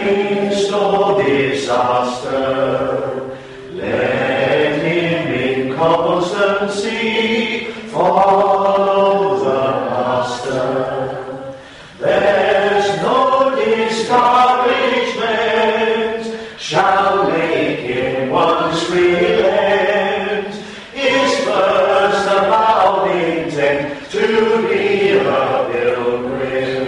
midst of disaster, let him in constancy follow the Master. There's no discouragement shall make him once relent. His first avowed intent to be a pilgrim.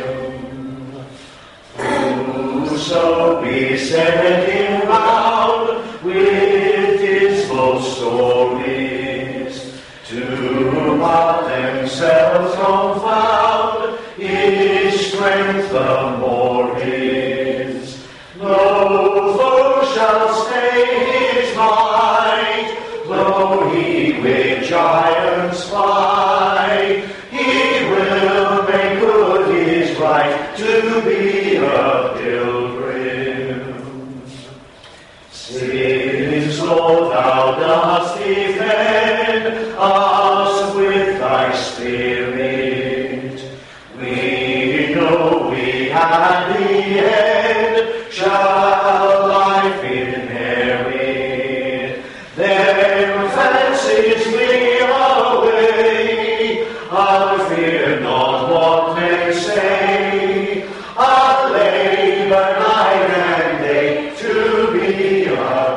Whoso beset him round with dismal stories, to what themselves confound, his strength the more is. No foe shall stay his might, though he with giants fight. He will make good his right to be a pilgrim. Since, Lord, thou dost defend us with thy Spirit, we know we at the end shall life inherit. Then fancies flee away, I'll fear not what men say. I'll labor night and day to be a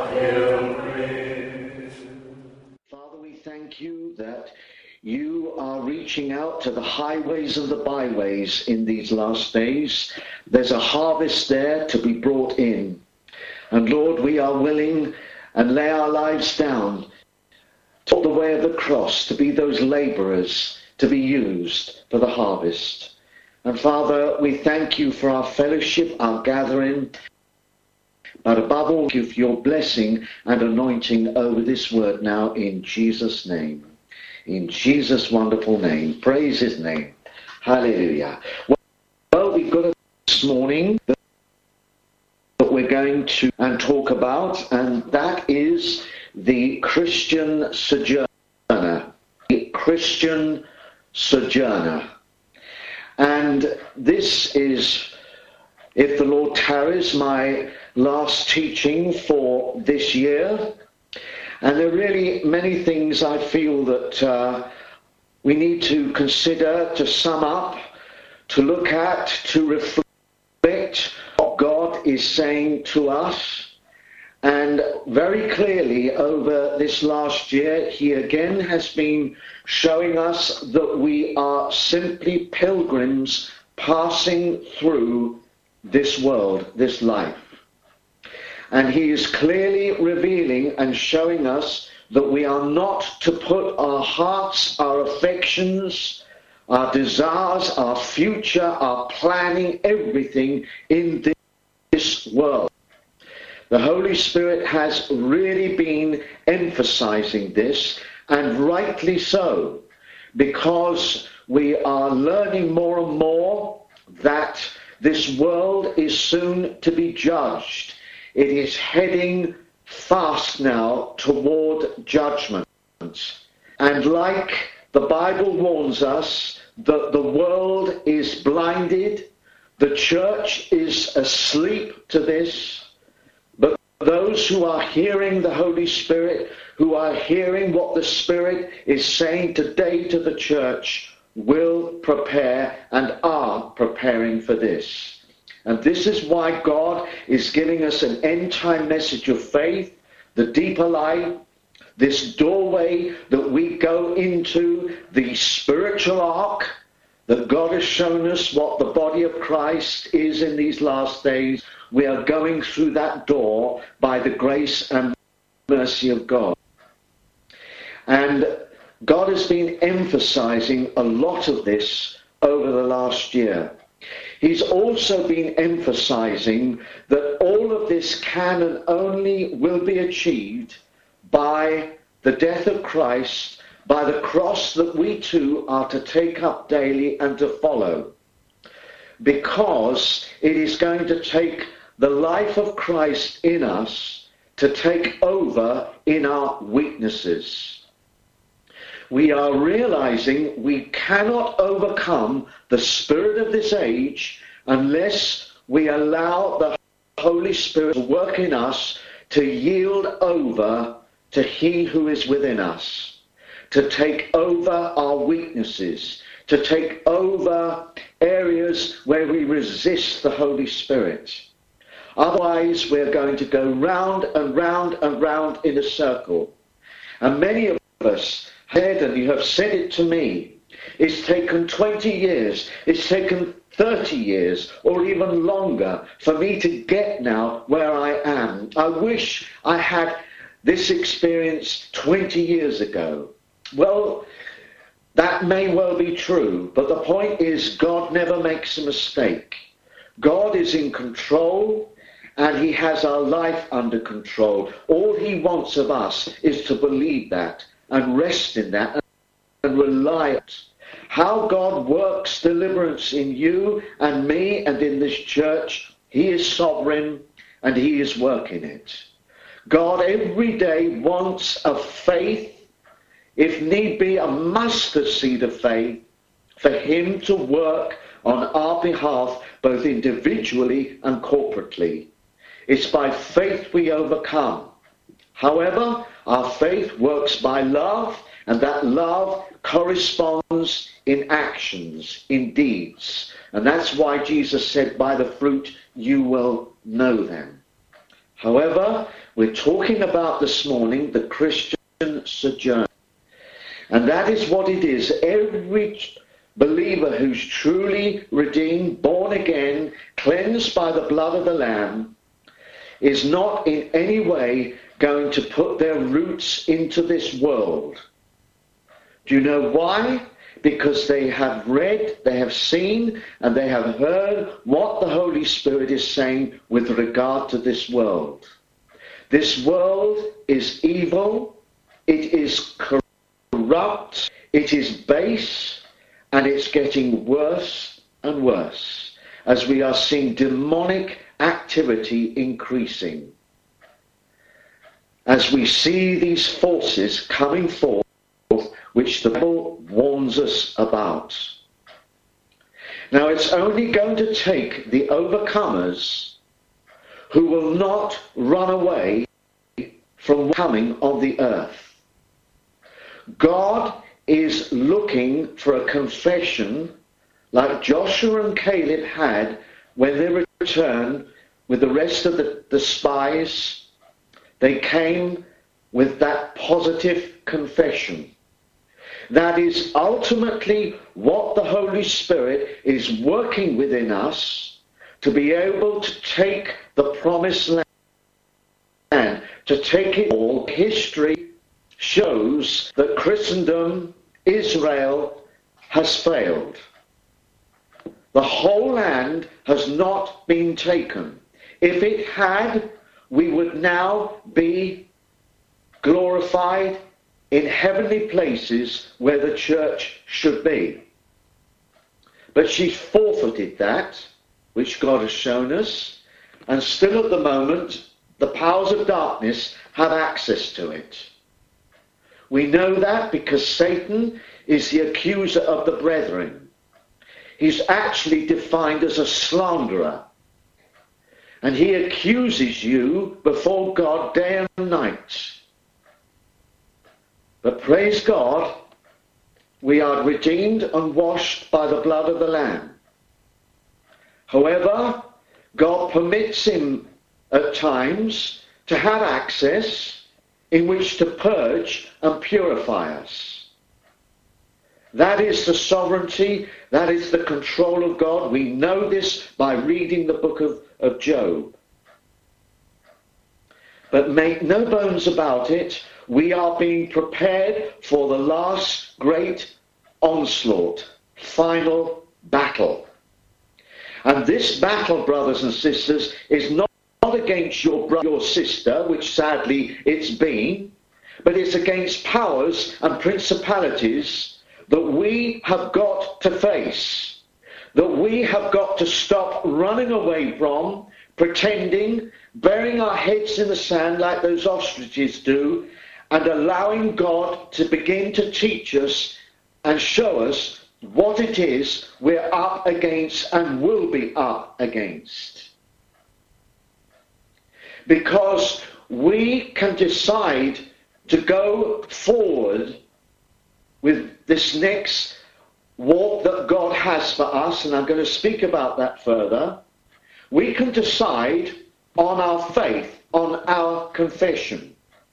pilgrim. Father, we thank you that you are reaching out to the highways and the byways in these last days. There's a harvest there to be brought in. And Lord, we are willing and lay our lives down to walk the way of the cross, to be those laborers, to be used for the harvest. And Father, we thank you for our fellowship, our gathering, but above all, thank you for your blessing and anointing over this word now in Jesus' name. In Jesus' wonderful name. Praise his name. Hallelujah. Well, we've got this morning that we're going to talk about, and that is the Christian sojourner. The Christian sojourner. And this is, if the Lord tarries, my last teaching for this year. And there are really many things I feel that we need to consider, to sum up, to look at, to reflect what God is saying to us. And very clearly over this last year, he again has been showing us that we are simply pilgrims passing through this world, this life. And he is clearly revealing and showing us that we are not to put our hearts, our affections, our desires, our future, our planning, everything in this world. The Holy Spirit has really been emphasizing this, and rightly so, because we are learning more and more that this world is soon to be judged. It is heading fast now toward judgment. And like the Bible warns us that the world is blinded, the church is asleep to this, but those who are hearing the Holy Spirit, who are hearing what the Spirit is saying today to the church, will prepare and are preparing for this. And this is why God is giving us an end-time message of faith, the deeper life, this doorway that we go into, the spiritual ark, that God has shown us what the body of Christ is in these last days. We are going through that door by the grace and mercy of God. And God has been emphasizing a lot of this over the last year. He's also been emphasizing that all of this can and only will be achieved by the death of Christ, by the cross that we too are to take up daily and to follow. Because it is going to take the life of Christ in us to take over in our weaknesses. We are realizing we cannot overcome the spirit of this age unless we allow the Holy Spirit to work in us to yield over to He who is within us, to take over our weaknesses, to take over areas where we resist the Holy Spirit. Otherwise, we're going to go round and round and round in a circle. And many of us said, and you have said it to me, it's taken 20 years, it's taken 30 years, or even longer for me to get now where I am. I wish I had this experience 20 years ago. Well, that may well be true, but the point is God never makes a mistake. God is in control, and He has our life under control. All He wants of us is to believe that and rest in that and rely on it. How God works deliverance in you and me and in this church, He is sovereign and He is working it. God every day wants a faith, if need be a mustard seed of faith, for Him to work on our behalf, both individually and corporately. It's by faith we overcome. However, our faith works by love, and that love corresponds in actions, in deeds. And that's why Jesus said, by the fruit you will know them. However, we're talking about this morning the Christian sojourn. And that is what it is. Every believer who's truly redeemed, born again, cleansed by the blood of the Lamb, is not in any way going to put their roots into this world. Do you know why? Because they have read, they have seen, and they have heard what the Holy Spirit is saying with regard to this world. This world is evil, it is corrupt, it is base, and it's getting worse and worse as we are seeing demonic activity increasing. As we see these forces coming forth, which the Bible warns us about. Now, it's only going to take the overcomers who will not run away from coming on the earth. God is looking for a confession like Joshua and Caleb had when they returned with the rest of the spies. They came with that positive confession. That is ultimately what the Holy Spirit is working within us to be able to take the promised land, to take it all. History shows that Christendom, Israel, has failed. The whole land has not been taken. If it had, we would now be glorified in heavenly places where the church should be. But she's forfeited that, which God has shown us, and still at the moment, the powers of darkness have access to it. We know that because Satan is the accuser of the brethren. He's actually defined as a slanderer. And he accuses you before God day and night. But praise God, we are redeemed and washed by the blood of the Lamb. However, God permits him at times to have access in which to purge and purify us. That is the sovereignty, that is the control of God. We know this by reading the book of Job. But make no bones about it, we are being prepared for the last great onslaught, final battle. And this battle, brothers and sisters, is not against your brother or sister, which sadly it's been, but it's against powers and principalities that we have got to face, that we have got to stop running away from, pretending, burying our heads in the sand like those ostriches do, and allowing God to begin to teach us and show us what it is we're up against and will be up against. because we can decide to go forward with this next walk that God has for us, and I'm going to speak about that further. We can decide on our faith, on our confession.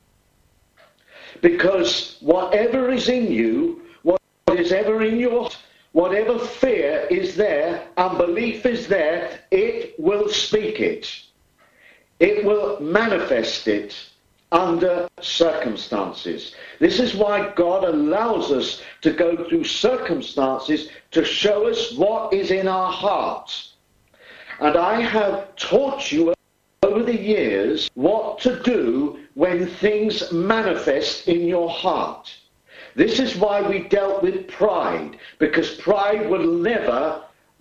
Because whatever is in you, what is ever in your heart, whatever fear is there, unbelief is there, it will speak it. It will manifest it under circumstances. This is why God allows us to go through circumstances to show us what is in our heart. And I have taught you over the years what to do when things manifest in your heart. This is why we dealt with pride, because pride will never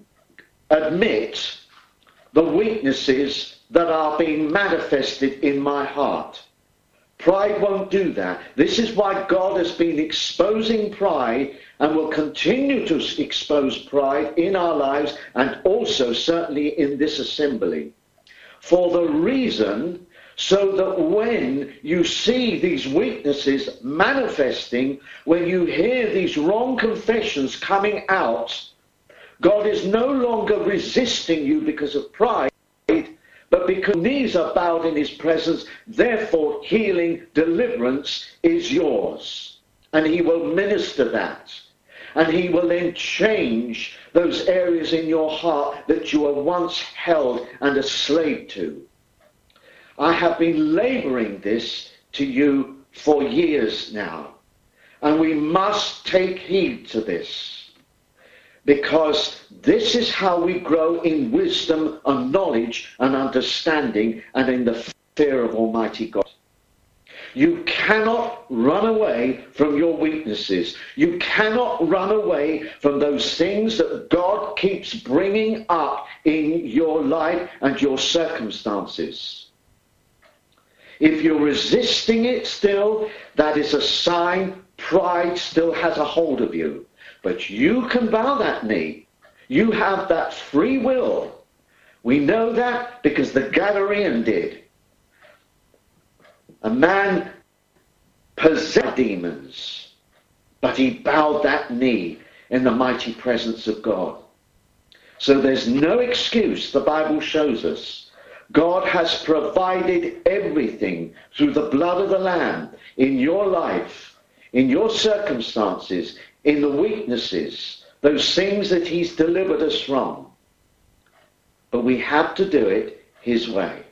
admit the weaknesses that are being manifested in my heart. Pride won't do that. This is why God has been exposing pride and will continue to expose pride in our lives, and also certainly in this assembly. For the reason so that when you see these weaknesses manifesting, when you hear these wrong confessions coming out, God is no longer resisting you because of pride, but because knees are bowed in his presence, therefore healing, deliverance is yours. And he will minister that. And he will then change those areas in your heart that you were once held and a slave to. I have been laboring this to you for years now. And we must take heed to this. Because this is how we grow in wisdom and knowledge and understanding and in the fear of Almighty God. You cannot run away from your weaknesses. You cannot run away from those things that God keeps bringing up in your life and your circumstances. If you're resisting it still, that is a sign pride still has a hold of you. But you can bow that knee. You have that free will. We know that because the Gadarean did. A man possessed demons, but he bowed that knee in the mighty presence of God. So there's no excuse, the Bible shows us. God has provided everything through the blood of the Lamb in your life, in your circumstances, in the weaknesses, those things that he's delivered us from. But we have to do it his way.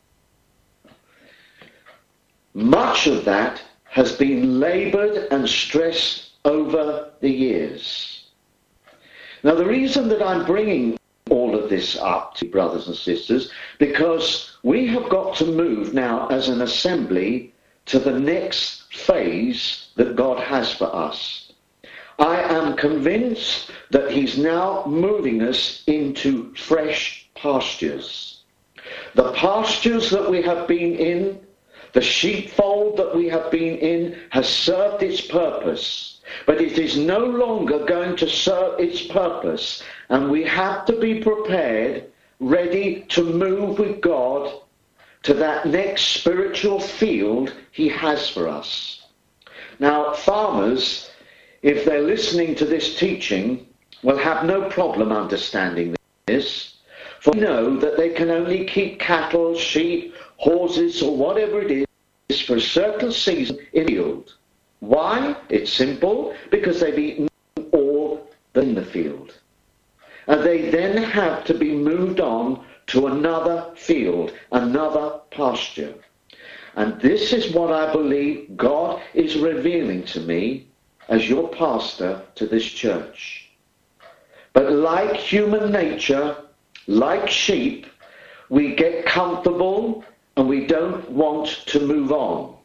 Much of that has been labored and stressed over the years. Now, the reason that I'm bringing all of this up to brothers and sisters, because we have got to move now as an assembly to the next phase that God has for us. I am convinced that he's now moving us into fresh pastures. The pastures that we have been in, the sheepfold that we have been in, has served its purpose. But it is no longer going to serve its purpose. And we have to be prepared, ready to move with God to that next spiritual field he has for us. Now, farmers, if they're listening to this teaching, will have no problem understanding this. For they know that they can only keep cattle, sheep, horses, or whatever it is for a certain season in the field. Why? It's simple. Because they've eaten all in the field. And they then have to be moved on to another field, another pasture. And this is what I believe God is revealing to me as your pastor to this church. But like human nature, like sheep, we get comfortable and we don't want to move on.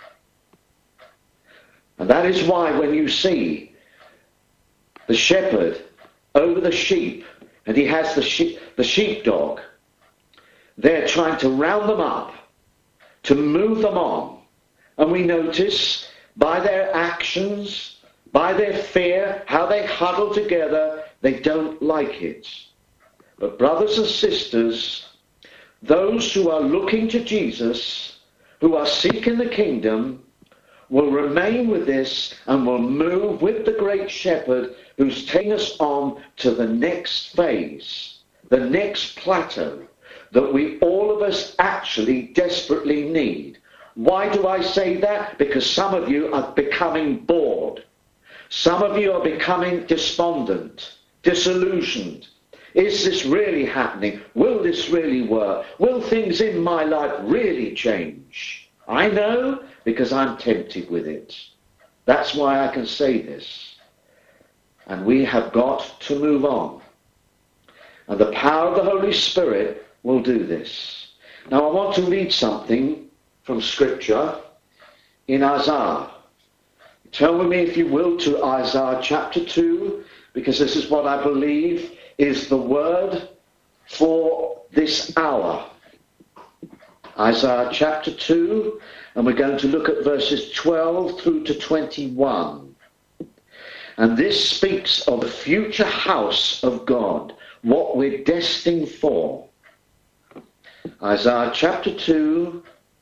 And that is why when you see the shepherd over the sheep, and he has the sheepdog, they're trying to round them up, to move them on. And we notice by their actions, by their fear, how they huddle together, they don't like it. But brothers and sisters, those who are looking to Jesus, who are seeking the kingdom, will remain with this and will move with the great shepherd who's taking us on to the next phase, the next plateau that we all of us actually desperately need. Why do I say that? Because some of you are becoming bored. Some of you are becoming despondent, disillusioned. Is this really happening? Will this really work? Will things in my life really change? I know, because I'm tempted with it. That's why I can say this. And we have got to move on. And the power of the Holy Spirit will do this. Now I want to read something from Scripture in Isaiah. Turn with me, if you will, to Isaiah chapter 2, because this is what I believe is the word for this hour. Isaiah chapter 2, and we're going to look at verses 12 through to 21. And this speaks of the future house of God, what we're destined for. Isaiah chapter 2,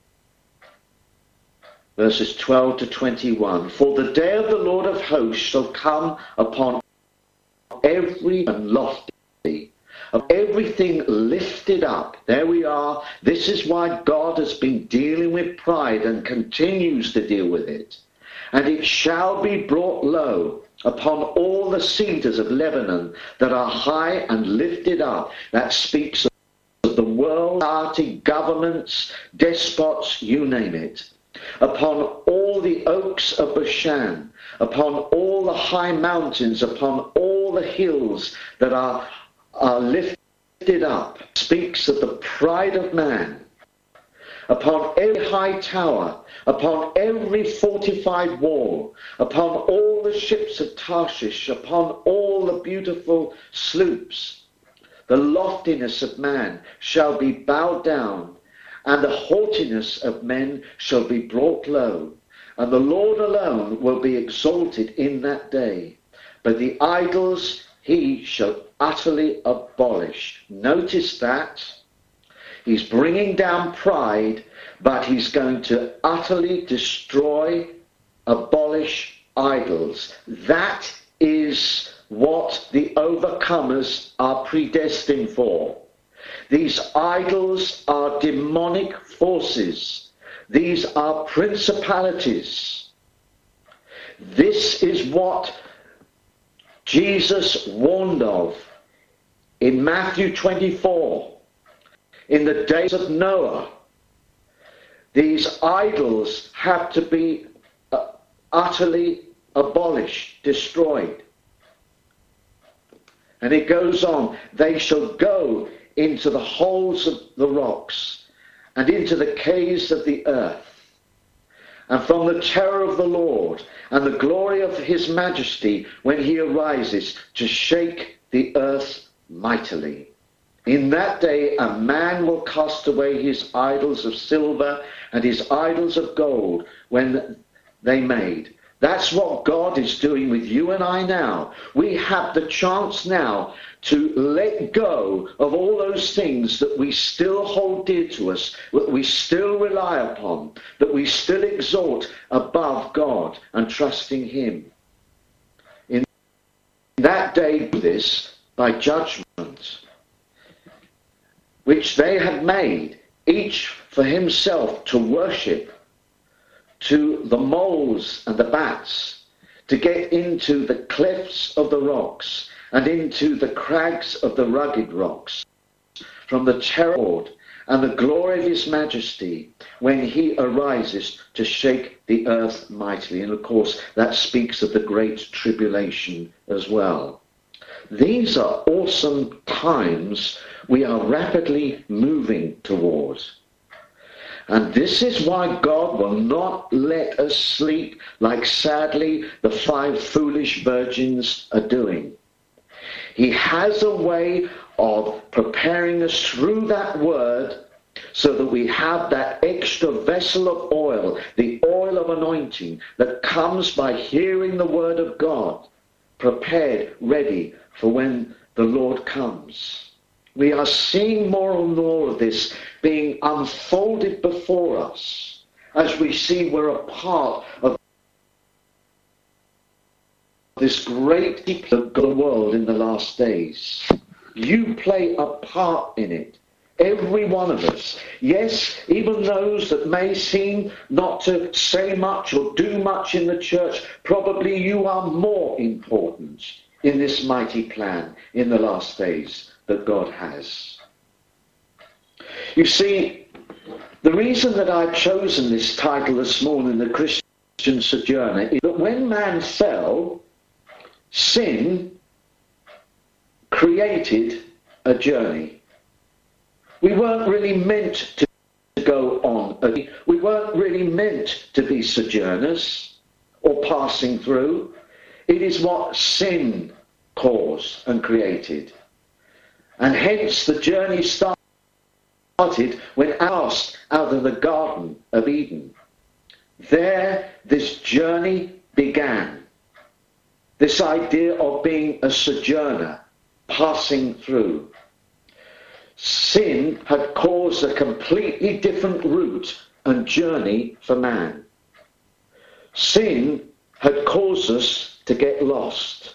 verses 12 to 21. For the day of the Lord of hosts shall come upon every and lofty, of everything lifted up. There we are. This is why God has been dealing with pride and continues to deal with it. And it shall be brought low upon all the cedars of Lebanon that are high and lifted up. That speaks of the world, party, governments, despots, you name it. Upon all the oaks of Bashan, upon all the high mountains, upon all the hills that are lifted up, speaks of the pride of man. Upon every high tower, upon every fortified wall, upon all the ships of Tarshish, upon all the beautiful sloops, the loftiness of man shall be bowed down, and the haughtiness of men shall be brought low. And the Lord alone will be exalted in that day. But the idols he shall utterly abolish. Notice that. He's bringing down pride, but he's going to utterly destroy, abolish idols. That is what the overcomers are predestined for. These idols are demonic forces. These are principalities. This is what Jesus warned of in Matthew 24. In the days of Noah, these idols have to be utterly abolished, destroyed. And it goes on, they shall go into the holes of the rocks and into the caves of the earth. And from the terror of the Lord and the glory of his majesty when he arises to shake the earth mightily. In that day a man will cast away his idols of silver and his idols of gold when they made. That's what God is doing with you and I now. We have the chance now to let go of all those things that we still hold dear to us, that we still rely upon, that we still exalt above God and trusting him. In that day, do this by judgment, which they have made, each for himself to worship, to the moles and the bats, to get into the clefts of the rocks and into the crags of the rugged rocks, from the terror and the glory of his majesty when he arises to shake the earth mightily. And of course that speaks of the great tribulation as well. These are awesome times we are rapidly moving towards. And this is why God will not let us sleep like sadly the 5 foolish virgins are doing. He has a way of preparing us through that word so that we have that extra vessel of oil, the oil of anointing that comes by hearing the word of God, prepared, ready for when the Lord comes. We are seeing more and more of this being unfolded before us as we see we're a part of this great world in the last days. You play a part in it. Every one of us. Yes, even those that may seem not to say much or do much in the church, probably you are more important in this mighty plan in the last days that God has. You see, the reason that I've chosen this title this morning, The Christian Sojourner, is that when man fell, sin created a journey. We weren't really meant to go on. We weren't really meant to be sojourners or passing through. It is what sin caused and created. And hence the journey started when asked out of the Garden of Eden. There this journey began. This idea of being a sojourner, passing through. Sin had caused a completely different route and journey for man. Sin had caused us to get lost.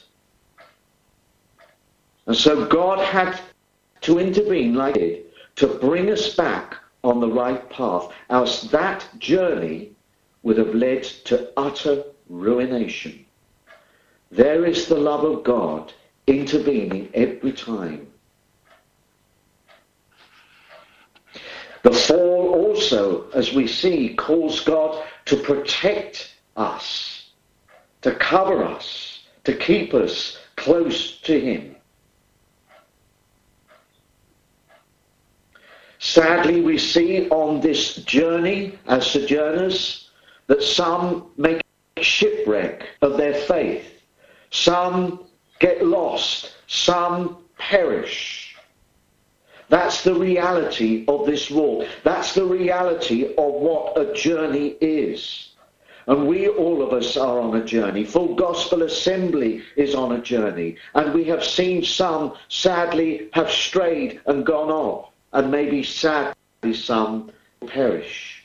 And so God had to intervene like it to bring us back on the right path, else that journey would have led to utter ruination. There is the love of God intervening every time. The fall also, as we see, calls God to protect us, to cover us, to keep us close to him. Sadly, we see on this journey as sojourners that some make shipwreck of their faith. Some get lost. Some perish. That's the reality of this walk. That's the reality of what a journey is. And we, all of us, are on a journey. Full Gospel Assembly is on a journey. And we have seen some, sadly, have strayed and gone off. And maybe, sadly, some perish.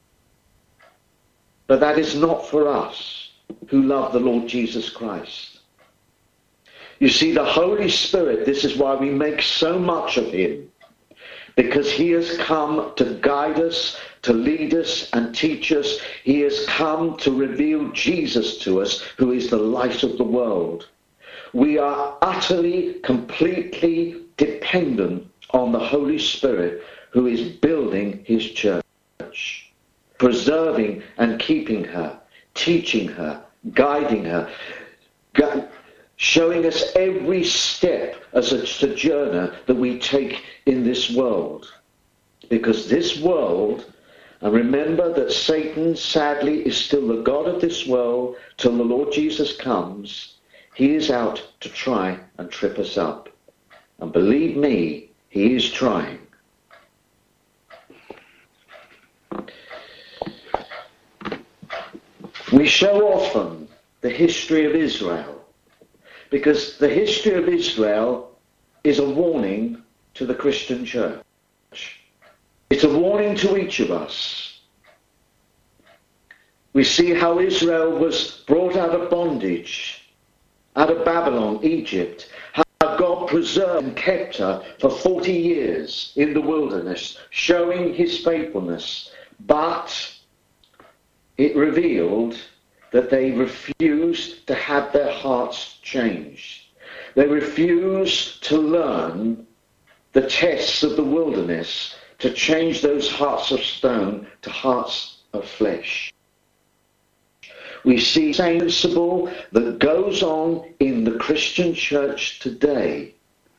But that is not for us who love the Lord Jesus Christ. You see, the Holy Spirit, this is why we make so much of him. Because he has come to guide us, to lead us and teach us. He has come to reveal Jesus to us, who is the light of the world. We are utterly, completely dependent on the Holy Spirit, who is building his church, preserving and keeping her, teaching her, guiding her, showing us every step as a sojourner that we take in this world. Because this world, and remember that Satan sadly is still the god of this world till the Lord Jesus comes, he is out to try and trip us up. And believe me, he is trying. We show often the history of Israel, because the history of Israel is a warning to the Christian church. It's a warning to each of us. We see how Israel was brought out of bondage, out of Babylon, Egypt, how God preserved and kept her for 40 years in the wilderness, showing his faithfulness. But it revealed that they refused to have their hearts changed. They refused to learn the tests of the wilderness to change those hearts of stone to hearts of flesh. We see the same principle that goes on in the Christian church today.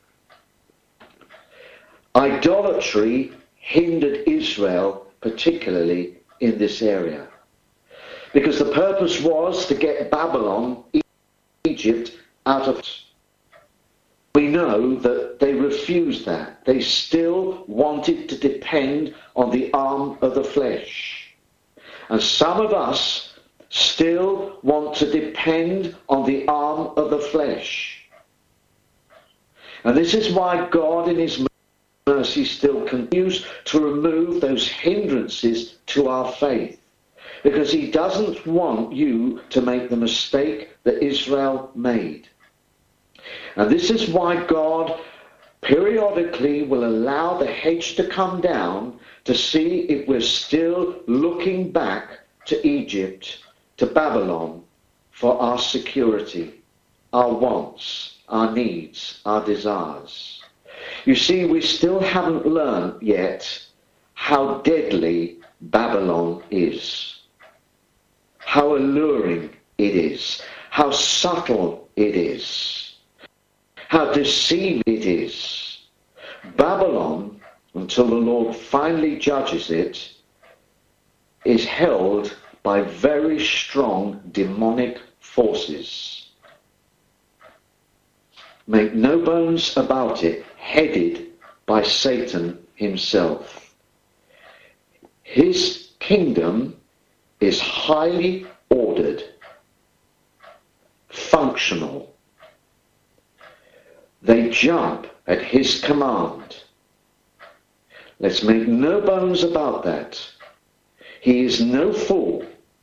Idolatry hindered Israel, particularly in this area. Because the purpose was to get Babylon, Egypt, out of it. We know that they refused that. They still wanted to depend on the arm of the flesh. And some of us still want to depend on the arm of the flesh. And this is why God in his mercy still continues to remove those hindrances to our faith, because he doesn't want you to make the mistake that Israel made. And this is why God periodically will allow the hedge to come down to see if we're still looking back to Egypt, to Babylon, for our security, our wants, our needs, our desires. You see, we still haven't learned yet how deadly Babylon is, how alluring it is, how subtle it is, how deceiving it is. Babylon, until the Lord finally judges it, is held by very strong demonic forces. Make no bones about it, headed by Satan himself. His kingdom is highly ordered, functional. They jump at his command. Let's make no bones about that. He is no fool.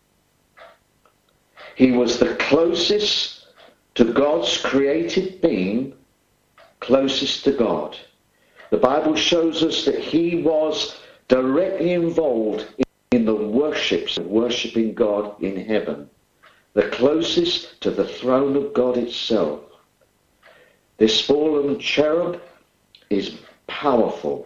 He was the closest to God's created being, closest to God. The Bible shows us that he was directly involved in the worshipping God in heaven, the closest to the throne of God itself. This fallen cherub is powerful.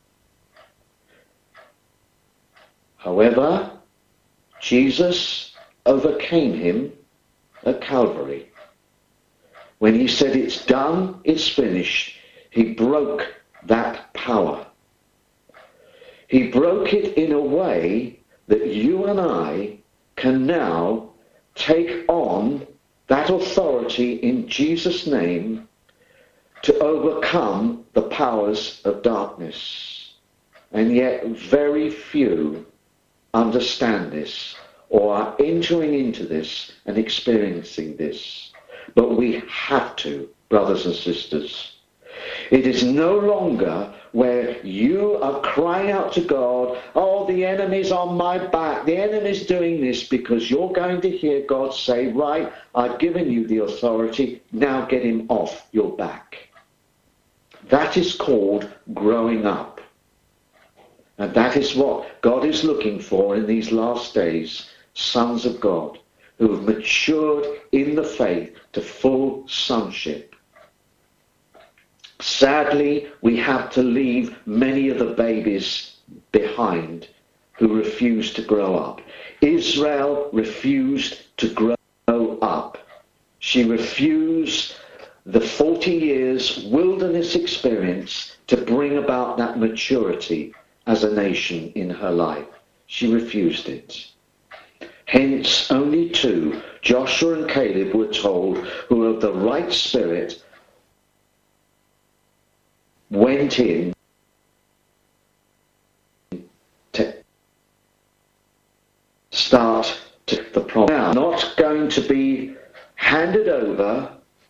However, Jesus overcame him at Calvary. When he said, "It's done, it's finished," he broke that power. He broke it in a way that you and I can now take on that authority in Jesus' name to overcome the powers of darkness. And yet very few understand this or are entering into this and experiencing this. But we have to, brothers and sisters. It is no longer where you are crying out to God, "Oh, the enemy's on my back, the enemy's doing this," because you're going to hear God say, "Right, I've given you the authority, now get him off your back." That is called growing up. And that is what God is looking for in these last days, sons of God, who have matured in the faith to full sonship. Sadly, we have to leave many of the babies behind who refuse to grow up. Israel refused to grow up. She refused the 40 years wilderness experience to bring about that maturity as a nation in her life. She refused it. Hence, only two, Joshua and Caleb, were told, who of the right spirit went in to start to the promise. Now, not going to be handed over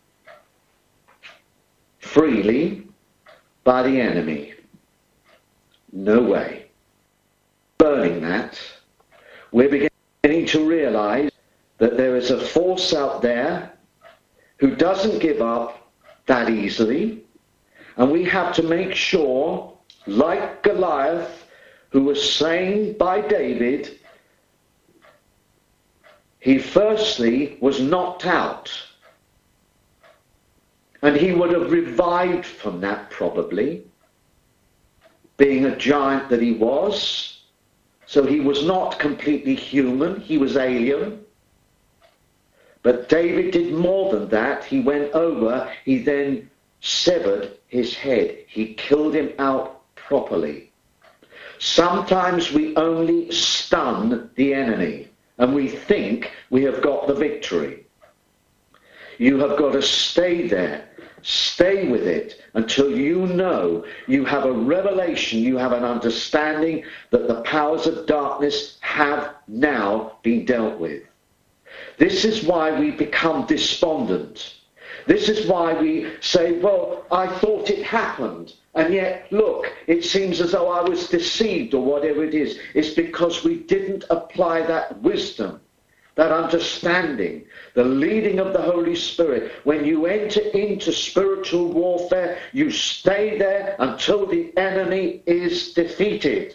freely by the enemy. No way. Burning that, we're beginning to realize that there is a force out there who doesn't give up that easily, and we have to make sure, like Goliath, who was slain by David, he firstly was knocked out, and he would have revived from that probably, being a giant that he was. So he was not completely human, he was alien. But David did more than that. He went over, he then severed his head. He killed him out properly. Sometimes we only stun the enemy and we think we have got the victory. You have got to stay there. Stay with it until you know, you have a revelation, you have an understanding that the powers of darkness have now been dealt with. This is why we become despondent. This is why we say, well, I thought it happened, and yet, look, it seems as though I was deceived or whatever it is. It's because we didn't apply that wisdom, that understanding, the leading of the Holy Spirit. When you enter into spiritual warfare, you stay there until the enemy is defeated.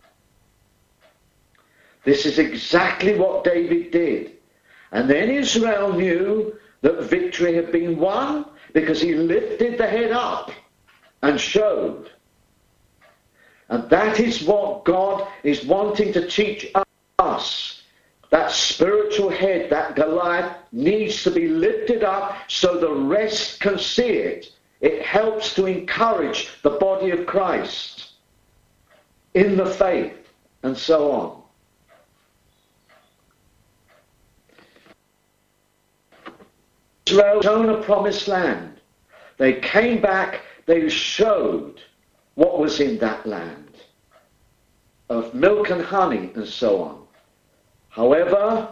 This is exactly what David did. And then Israel knew that victory had been won because he lifted the head up and showed. And that is what God is wanting to teach us. That spiritual head, that Goliath, needs to be lifted up so the rest can see it. It helps to encourage the body of Christ in the faith and so on. Israel shown a promised land. They came back, they showed what was in that land of milk and honey and so on. However,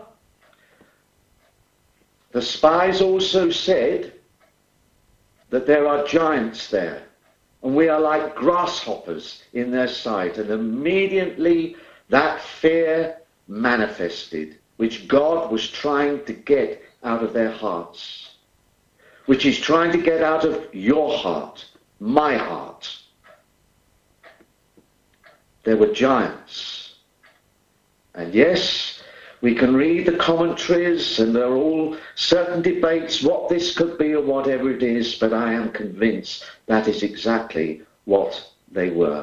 the spies also said that there are giants there, and we are like grasshoppers in their sight. And immediately that fear manifested, which God was trying to get out of their hearts, which He's trying to get out of your heart, my heart. There were giants. And yes, we can read the commentaries, and there are all certain debates what this could be or whatever it is, but I am convinced that is exactly what they were.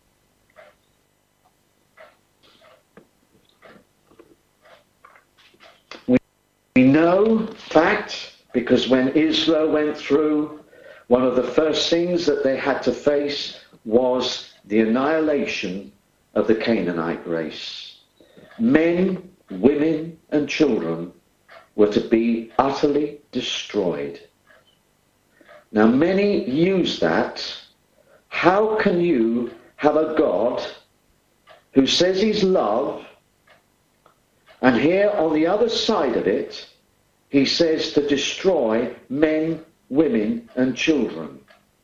We know fact because when Israel went through, one of the first things that they had to face was the annihilation of the Canaanite race. Men, women, and children were to be utterly destroyed. Now, many use that. How can you have a God who says He's love, and here on the other side of it, He says to destroy men, women, and children?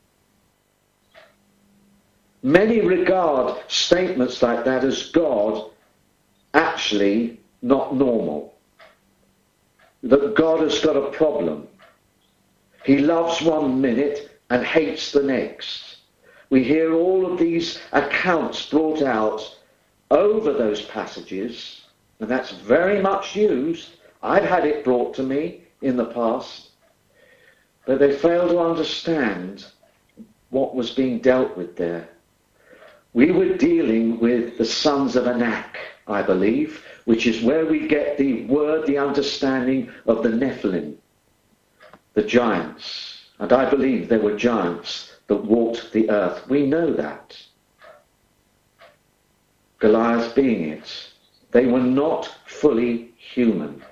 Many regard statements like that as God actually not normal. That God has got a problem. He loves one minute and hates the next. We hear all of these accounts brought out over those passages, and that's very much used. I've had it brought to me in the past, but they fail to understand what was being dealt with there. We were dealing with the sons of Anak, I believe, which is where we get the word, the understanding of the Nephilim, the giants. And I believe there were giants that walked the earth. We know that. Goliath being it. They were not fully human.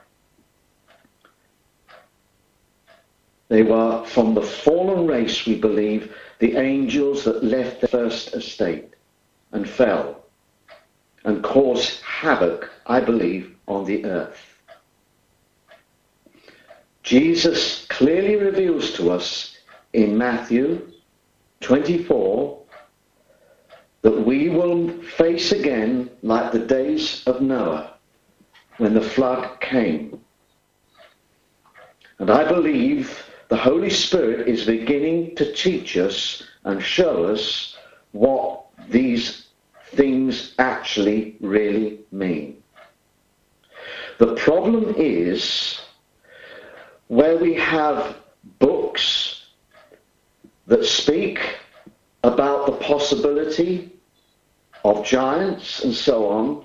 They were from the fallen race, we believe, the angels that left the first estate and fell and caused havoc, I believe, on the earth. Jesus clearly reveals to us in Matthew 24 that we will face again like the days of Noah when the flood came. And I believe the Holy Spirit is beginning to teach us and show us what these things actually really mean. The problem is where we have books that speak about the possibility of giants and so on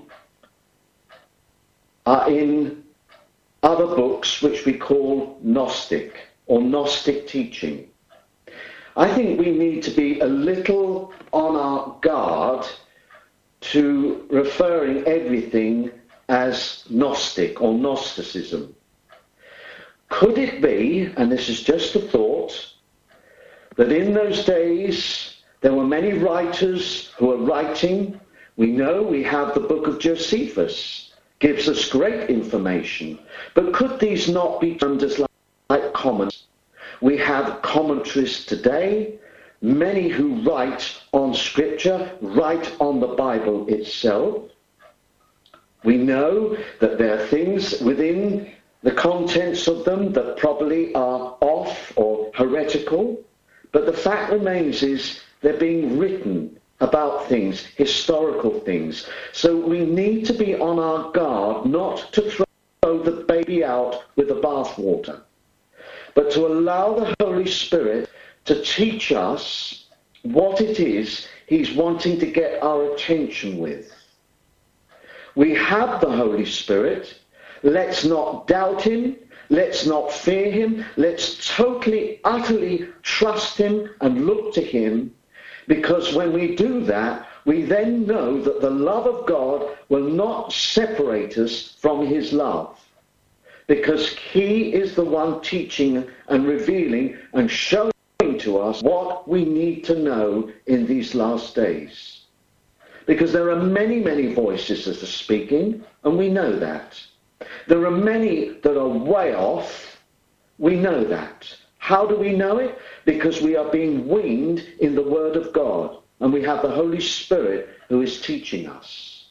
are in other books which we call Gnostic or Gnostic teaching. I think we need to be a little on our guard to referring everything as Gnostic or Gnosticism. Could it be, and this is just a thought, that in those days there were many writers who were writing? We know we have the book of Josephus, gives us great information. But could these not be termed as like common? We have commentaries today, many who write on Scripture, write on the Bible itself. We know that there are things within the contents of them that probably are off or heretical, but the fact remains is they're being written about things, historical things. So we need to be on our guard not to throw the baby out with the bathwater, but to allow the Holy Spirit to teach us what it is he's wanting to get our attention with. We have the Holy Spirit. Let's not doubt him. Let's not fear him. Let's totally, utterly trust him and look to him, because when we do that, we then know that the love of God will not separate us from his love, because he is the one teaching and revealing and showing to us what we need to know in these last days. Because there are many, many voices that are speaking, and we know that. There are many that are way off. We know that. How do we know it? Because we are being weaned in the Word of God, and we have the Holy Spirit who is teaching us.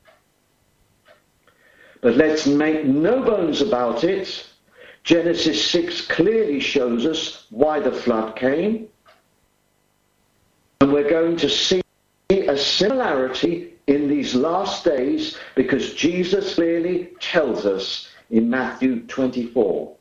But let's make no bones about it. Genesis 6 clearly shows us why the flood came. And we're going to see a similarity in these last days, because Jesus clearly tells us in Matthew 24.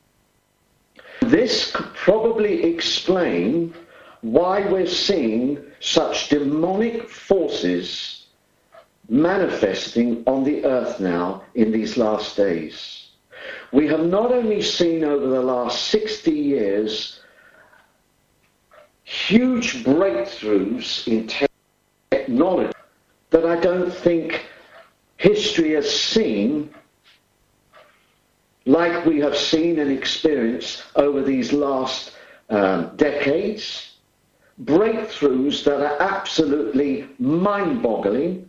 This could probably explain why we're seeing such demonic forces manifesting on the earth now in these last days. We have not only seen over the last 60 years huge breakthroughs in technology that I don't think history has seen like we have seen and experienced over these last decades. Breakthroughs that are absolutely mind-boggling.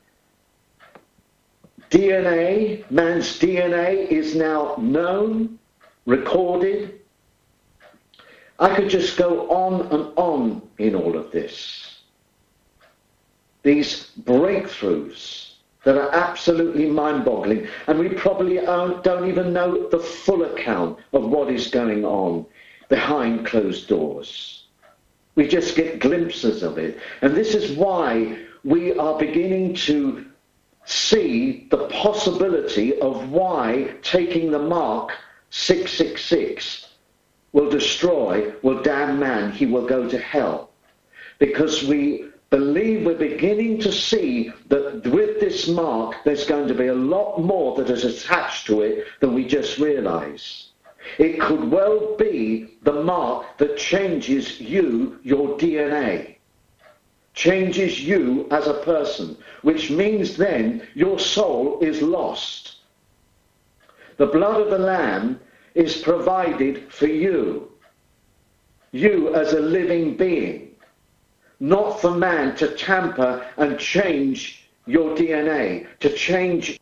DNA, man's DNA is now known, recorded. I could just go on and on in all of this. These breakthroughs that are absolutely mind-boggling, and we probably don't even know the full account of what is going on behind closed doors. We just get glimpses of it. And this is why we are beginning to see the possibility of why taking the mark 666 will destroy, will damn man, he will go to hell. Because we believe we're beginning to see that with this mark there's going to be a lot more that is attached to it than we just realize. It could well be the mark that changes you, your DNA, changes you as a person, which means then your soul is lost. The blood of the Lamb is provided for you as a living being, not for man to tamper and change your DNA, to change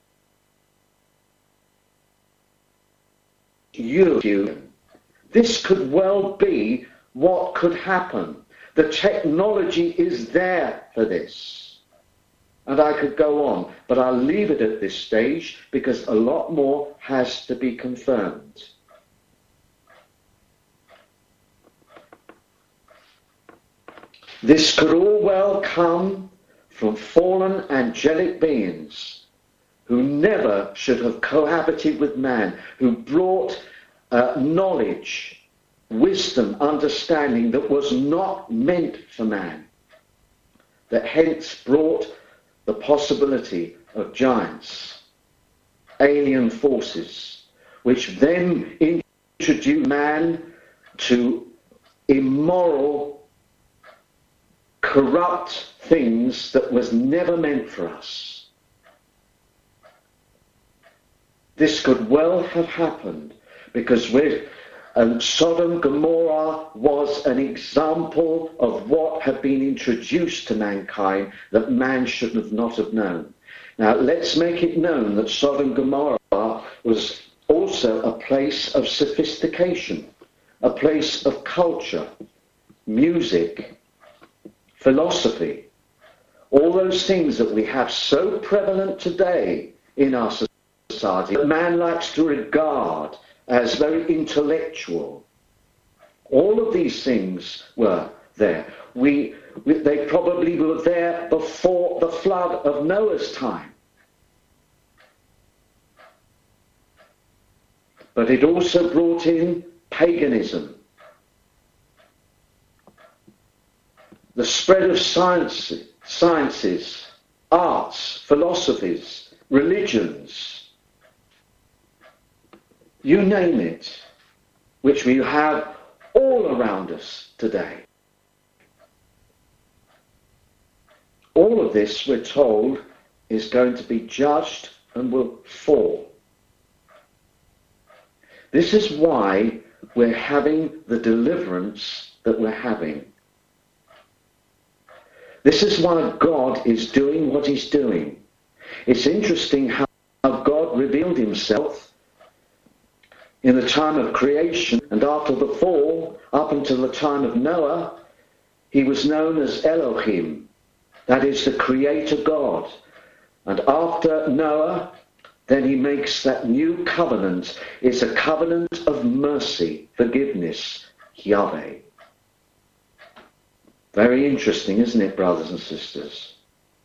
you. This could well be what could happen. The technology is there for this. And I could go on, but I'll leave it at this stage because a lot more has to be confirmed. This could all well come from fallen angelic beings who never should have cohabited with man, who brought knowledge, wisdom, understanding that was not meant for man, that hence brought the possibility of giants, alien forces, which then introduced man to immoral, corrupt things that was never meant for us. This could well have happened because Sodom, Gomorrah was an example of what had been introduced to mankind that man should not have known. Now let's make it known that Sodom, Gomorrah was also a place of sophistication, a place of culture, music, philosophy, all those things that we have so prevalent today in our society that man likes to regard as very intellectual. All of these things were there. They probably were there before the flood of Noah's time. But it also brought in paganism, the spread of sciences, arts, philosophies, religions, you name it, which we have all around us today. All of this, we're told, is going to be judged and will fall. This is why we're having the deliverance that we're having. This is why God is doing what he's doing. It's interesting how God revealed himself in the time of creation, and after the fall, up until the time of Noah, he was known as Elohim. That is the Creator God. And after Noah, then he makes that new covenant. It's a covenant of mercy, forgiveness, Yahweh. Very interesting, isn't it, brothers and sisters?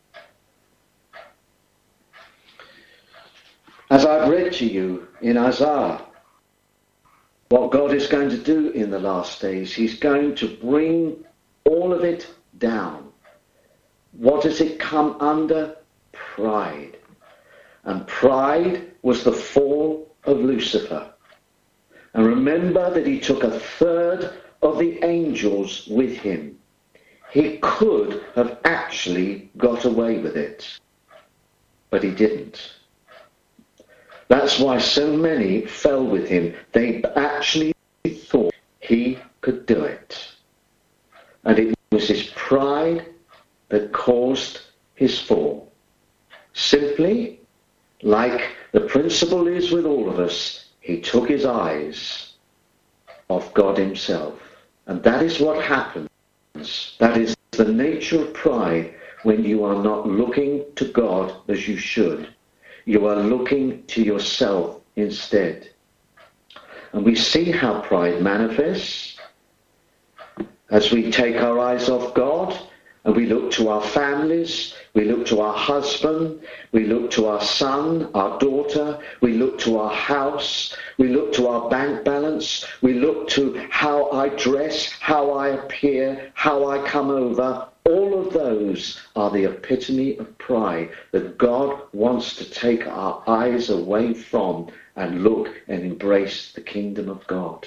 As I've read to you in Isaiah, what God is going to do in the last days, he's going to bring all of it down. What does it come under? Pride. And pride was the fall of Lucifer. And remember that he took a third of the angels with him. He could have actually got away with it, but he didn't. That's why so many fell with him. They actually thought he could do it. And it was his pride that caused his fall. Simply, like the principle is with all of us, he took his eyes off God himself. And that is what happens. That is the nature of pride when you are not looking to God as you should. You are looking to yourself instead. And we see how pride manifests as we take our eyes off God and we look to our families, we look to our husband, we look to our son, our daughter, we look to our house, we look to our bank balance, we look to how I dress, how I appear, how I come over. All of those are the epitome of pride that God wants to take our eyes away from and look and embrace the kingdom of God.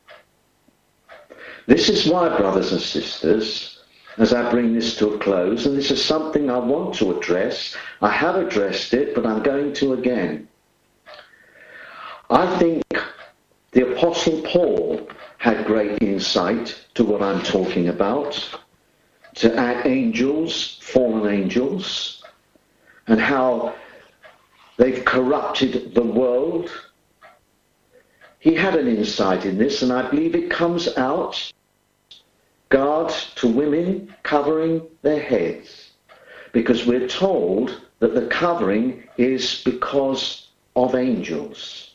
This is why, brothers and sisters, as I bring this to a close, and this is something I want to address. I have addressed it, but I'm going to again. I think the Apostle Paul had great insight to what I'm talking about, to angels, fallen angels, and how they've corrupted the world. He had an insight in this, and I believe it comes out regard to women covering their heads, because we're told that the covering is because of angels.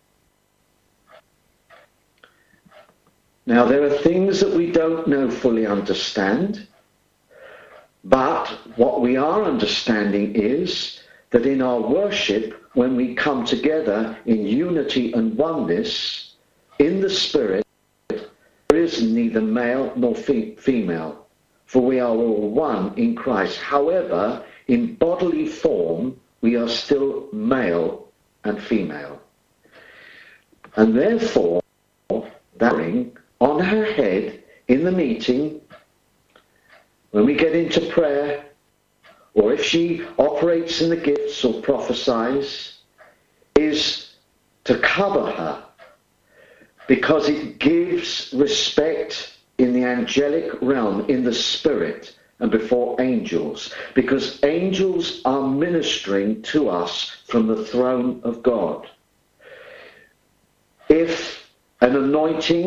Now, there are things that we don't know fully understand, but what we are understanding is that in our worship, when we come together in unity and oneness in the Spirit, there is neither male nor female, for we are all one in Christ. However, in bodily form, we are still male and female. And therefore, that ring on her head in the meeting, when we get into prayer, or if she operates in the gifts or prophesies, is to cover her, because it gives respect in the angelic realm, in the spirit, and before angels, because angels are ministering to us from the throne of God. If an anointing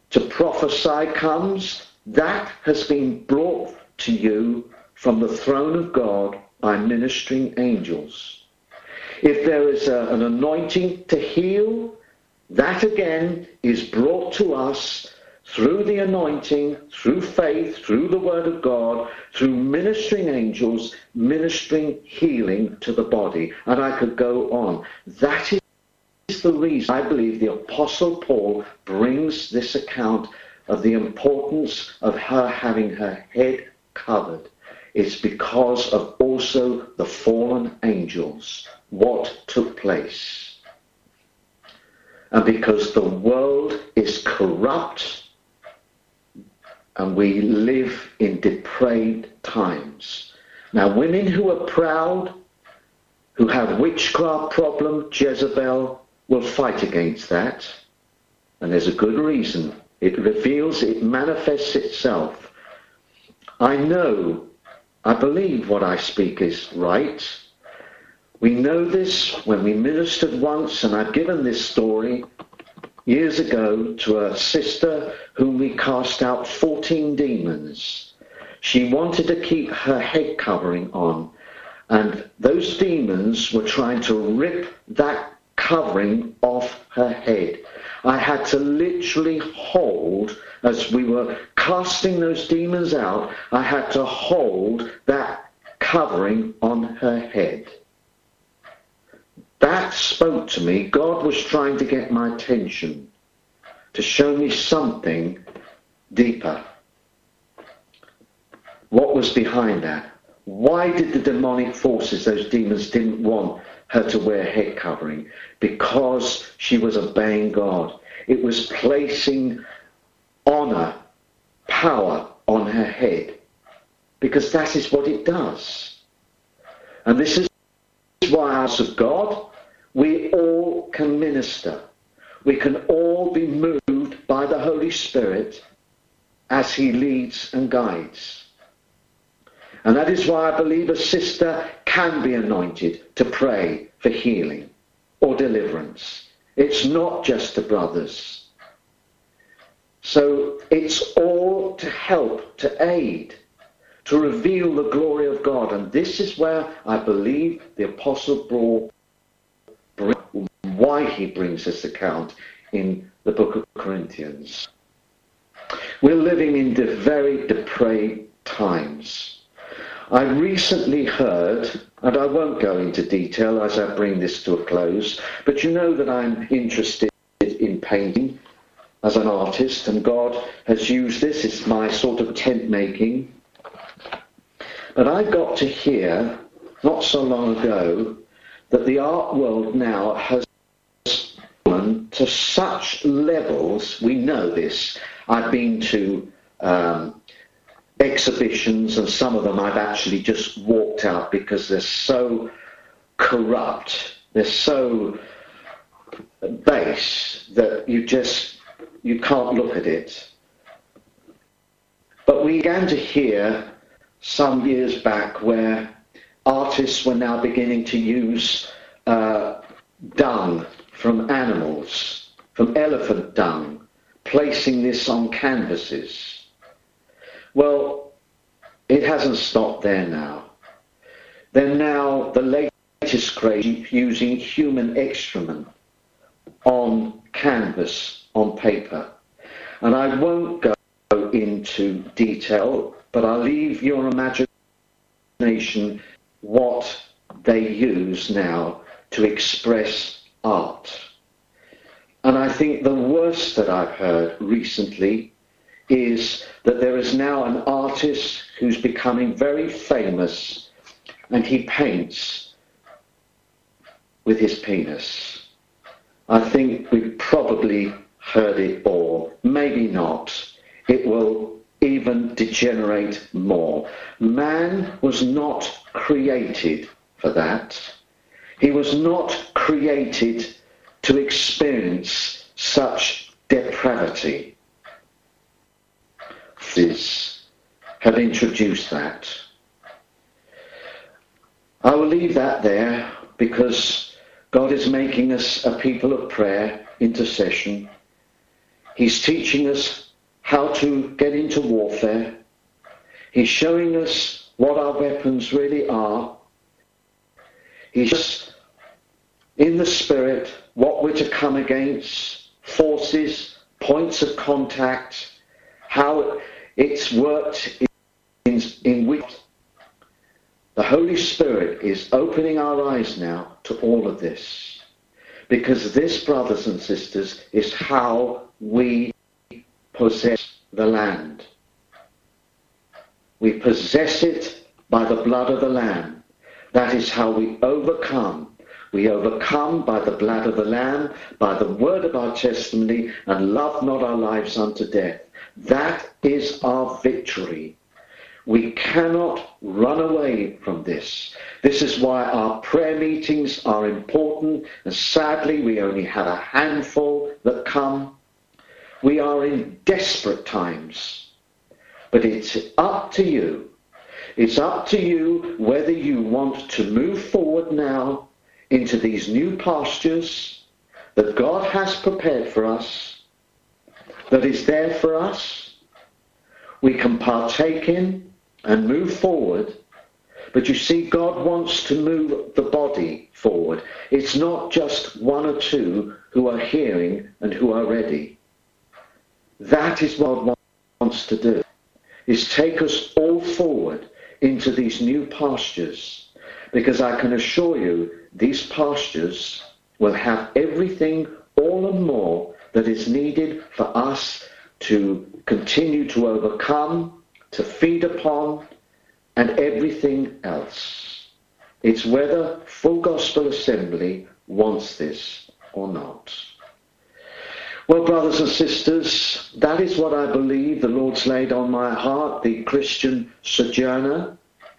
to prophesy comes, that has been brought to you from the throne of God by ministering angels. If there is an anointing to heal, that again is brought to us through the anointing, through faith, through the word of God, through ministering angels, ministering healing to the body. And I could go on. That is the reason I believe the Apostle Paul brings this account of the importance of her having her head covered. It's because of also the fallen angels, what took place. And because the world is corrupt and we live in depraved times. Now, women who are proud, who have witchcraft problem, Jezebel, will fight against that. And there's a good reason. It reveals, it manifests itself. I believe what I speak is right. We know this when we ministered once, and I've given this story years ago to a sister whom we cast out 14 demons. She wanted to keep her head covering on, and those demons were trying to rip that covering off her head. I had to literally hold, as we were casting those demons out, I had to hold that covering on her head. That spoke to me. God was trying to get my attention, to show me something deeper. What was behind that? Why did the demonic forces, those demons, didn't want her to wear head covering? Because she was obeying God. It was placing honor, power on her head. Because that is what it does. And this is why, as of God, we all can minister. We can all be moved by the Holy Spirit as he leads and guides. And that is why I believe a sister can be anointed to pray for healing or deliverance. It's not just the brothers. So it's all to help, to aid, to reveal the glory of God. And this is where I believe the Apostle Paul, why he brings this account in the book of Corinthians. We're living in very depraved times. I recently heard, and I won't go into detail as I bring this to a close, but you know that I'm interested in painting as an artist, and God has used this. It's my sort of tent making. But I got to hear, not so long ago, that the art world now has gone to such levels. We know this. I've been to exhibitions, and some of them I've actually just walked out because they're so corrupt, they're so base that you can't look at it. But we began to hear some years back where artists were now beginning to use dung from animals, from elephant dung, placing this on canvases. Well, it hasn't stopped there now. Then now the latest craze using human excrement on canvas, on paper. And I won't go into detail, but I'll leave your imagination what they use now to express art. And I think the worst that I've heard recently is that there is now an artist who's becoming very famous, and he paints with his penis. I think we've probably heard it all. Maybe not. It will even degenerate more. Man was not created for that. He was not created to experience such depravity. Have introduced that. I will leave that there because God is making us a people of prayer, intercession. He's teaching us how to get into warfare. He's showing us what our weapons really are. He's just in the Spirit what we're to come against, forces, points of contact, how it's worked in which the Holy Spirit is opening our eyes now to all of this. Because this, brothers and sisters, is how we possess the land. We possess it by the blood of the Lamb. That is how we overcome. We overcome by the blood of the Lamb, by the word of our testimony, and love not our lives unto death. That is our victory. We cannot run away from this. This is why our prayer meetings are important, and sadly we only have a handful that come. We are in desperate times, but it's up to you. It's up to you whether you want to move forward now into these new pastures that God has prepared for us, that is there for us. We can partake in and move forward. But you see, God wants to move the body forward. It's not just one or two who are hearing and who are ready. That is what God wants to do, is take us all forward into these new pastures. Because I can assure you, these pastures will have everything, all and more, that is needed for us to continue to overcome, to feed upon, and everything else. It's whether Full Gospel Assembly wants this or not. Well, brothers and sisters, that is what I believe the Lord's laid on my heart, the Christian sojourner.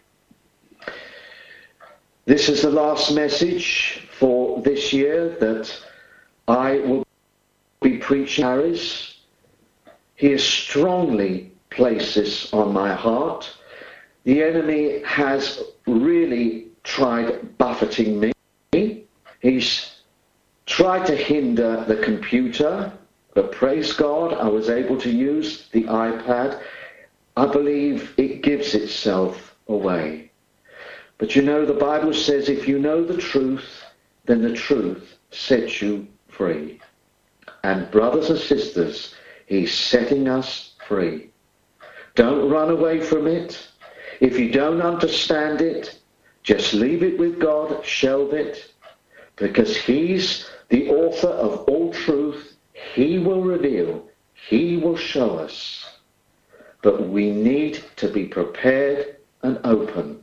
This is the last message for this year that I will be preaching. Harris. He has strongly placed this on my heart. The enemy has really tried buffeting me. He's tried to hinder the computer, but praise God, I was able to use the iPad. I believe it gives itself away. But you know, the Bible says if you know the truth, then the truth sets you free. And brothers and sisters, He's setting us free. Don't run away from it. If you don't understand it, just leave it with God, shelve it, because He's the author of all truth. He will reveal, He will show us. But we need to be prepared and open,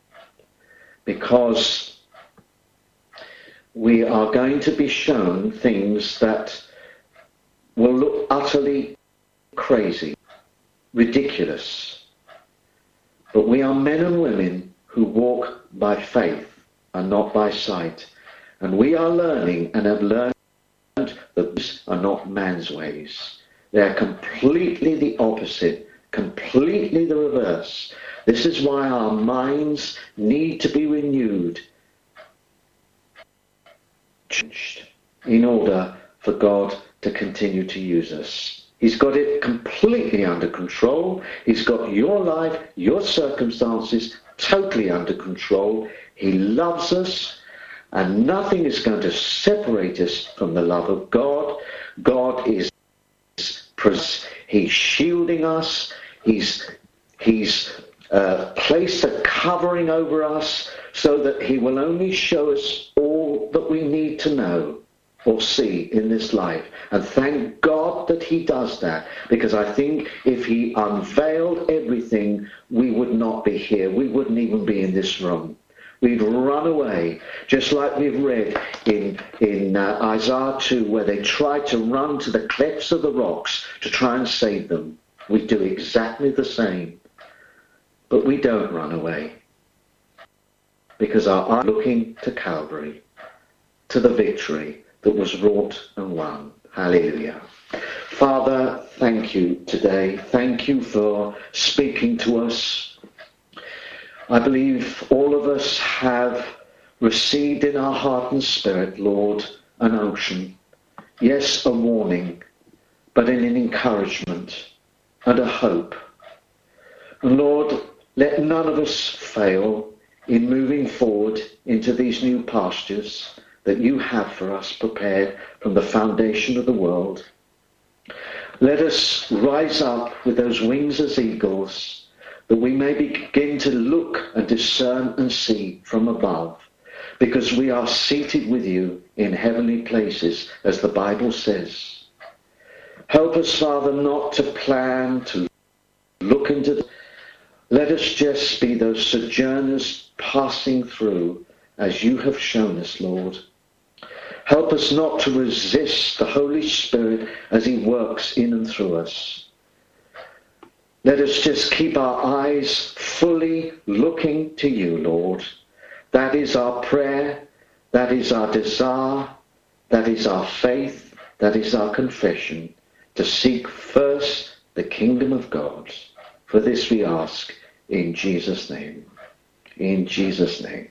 because we are going to be shown things that will look utterly crazy, ridiculous. But we are men and women who walk by faith and not by sight. And we are learning and have learned that these are not man's ways. They are completely the opposite, completely the reverse. This is why our minds need to be renewed, changed, in order for God to continue to use us. He's got it completely under control. He's got your life, your circumstances totally under control. He loves us, and nothing is going to separate us from the love of God. God is He's shielding us. He's placed a covering over us so that He will only show us all that we need to know or see in this life. And thank God that He does that, because I think if He unveiled everything, we would not be here. We wouldn't even be in this room. We'd run away, just like we've read in Isaiah 2, where they tried to run to the clefts of the rocks to try and save them. We do exactly the same. But we don't run away, because our eyes are looking to Calvary, to the victory that was wrought and won. Hallelujah. Father, thank you today. Thank you for speaking to us. I believe all of us have received in our heart and spirit, Lord, an unction. Yes, a warning, but in an encouragement and a hope. And Lord, let none of us fail in moving forward into these new pastures that you have for us prepared from the foundation of the world. Let us rise up with those wings as eagles, that we may begin to look and discern and see from above, because we are seated with you in heavenly places, as the Bible says. Help us, Father, not to plan, to look into. Let us just be those sojourners passing through, as you have shown us, Lord. Help us not to resist the Holy Spirit as he works in and through us. Let us just keep our eyes fully looking to you, Lord. That is our prayer, that is our desire, that is our faith, that is our confession, to seek first the kingdom of God. For this we ask in Jesus' name. In Jesus' name.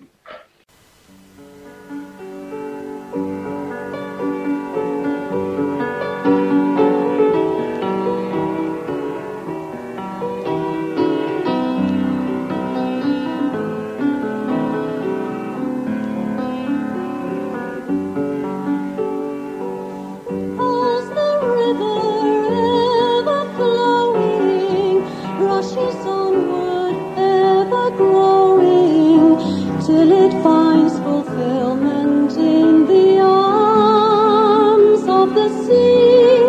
Till it finds fulfillment in the arms of the sea.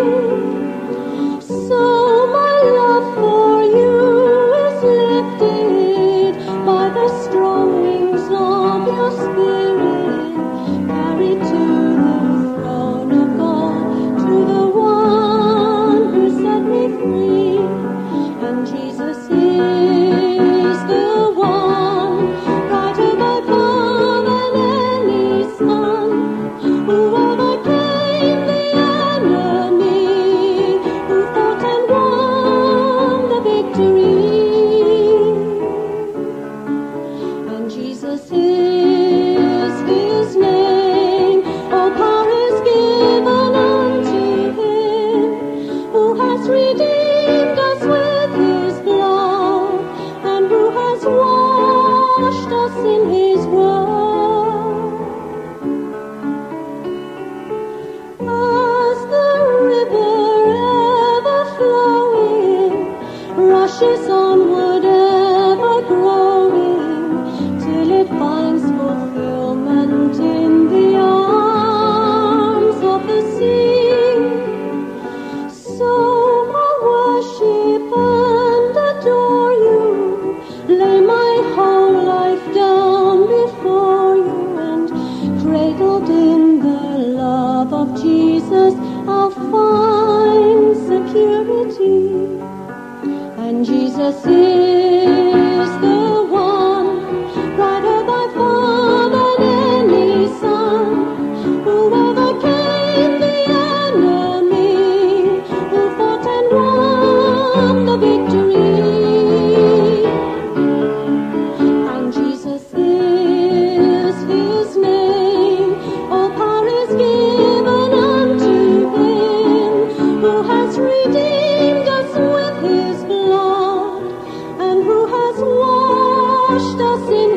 So my love for you is lifted by the strong wings of your spirit, carried to the throne of God, to the one who set me free. And Jesus is the one brighter by far than any sun, who overcame the enemy, who fought and won the victory. And Jesus is his name. All power is given unto him, who has redeemed us with his blood, and who has washed us in his word. As the river ever flowing rushes onward, ever growing, till it finds fulfillment in the arms of the sea. So I worship and adore you, lay my whole life down before you, and cradled in the love of Jesus, I'll find security. And Jesus is the one, brighter by far than any sun, who overcame the enemy, who fought and won the victory. And Jesus is his name. All power is given unto him, who has redeemed us with his blood, and who has washed us in